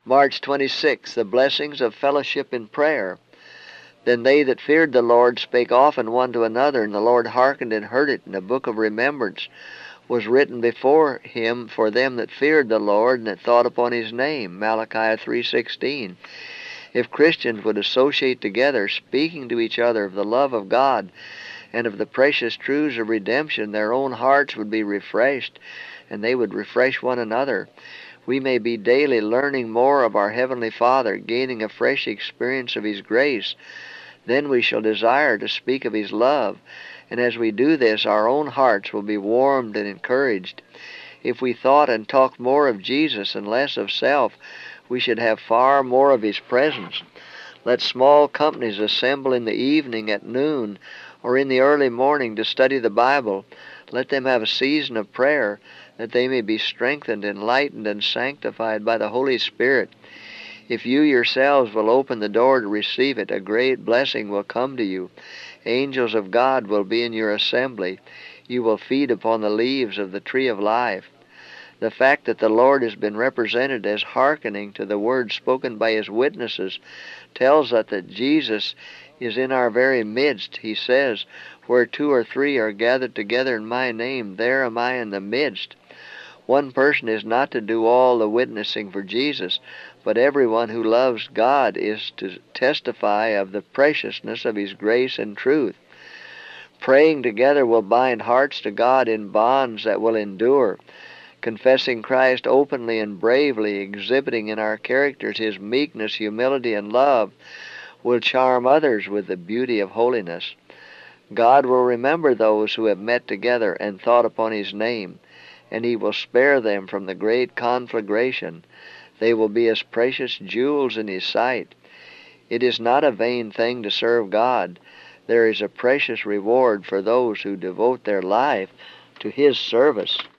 March 26, the blessings of fellowship in prayer. Then they that feared the Lord spake often one to another, and the Lord hearkened and heard it, and a book of remembrance was written before him for them that feared the Lord and that thought upon his name. Malachi 3:16. If Christians would associate together, speaking to each other of the love of God and of the precious truths of redemption, their own hearts would be refreshed, and they would refresh one another. We may be daily learning more of our Heavenly Father, gaining a fresh experience of His grace. Then we shall desire to speak of His love, and as we do this, our own hearts will be warmed and encouraged. If we thought and talked more of Jesus and less of self, we should have far more of His presence. Let small companies assemble in the evening, at noon, or in the early morning to study the Bible. Let them have a season of prayer, that they may be strengthened, enlightened, and sanctified by the Holy Spirit. If you yourselves will open the door to receive it, a great blessing will come to you. Angels of God will be in your assembly. You will feed upon the leaves of the tree of life. The fact that the Lord has been represented as hearkening to the words spoken by His witnesses tells us that Jesus is in our very midst. He says, "Where 2 or 3 are gathered together in my name, there am I in the midst." One person is not to do all the witnessing for Jesus, but everyone who loves God is to testify of the preciousness of His grace and truth. Praying together will bind hearts to God in bonds that will endure. Confessing Christ openly and bravely, exhibiting in our characters His meekness, humility, and love, will charm others with the beauty of holiness. God will remember those who have met together and thought upon His name, and He will spare them from the great conflagration. They will be as precious jewels in His sight. It is not a vain thing to serve God. There is a precious reward for those who devote their life to His service.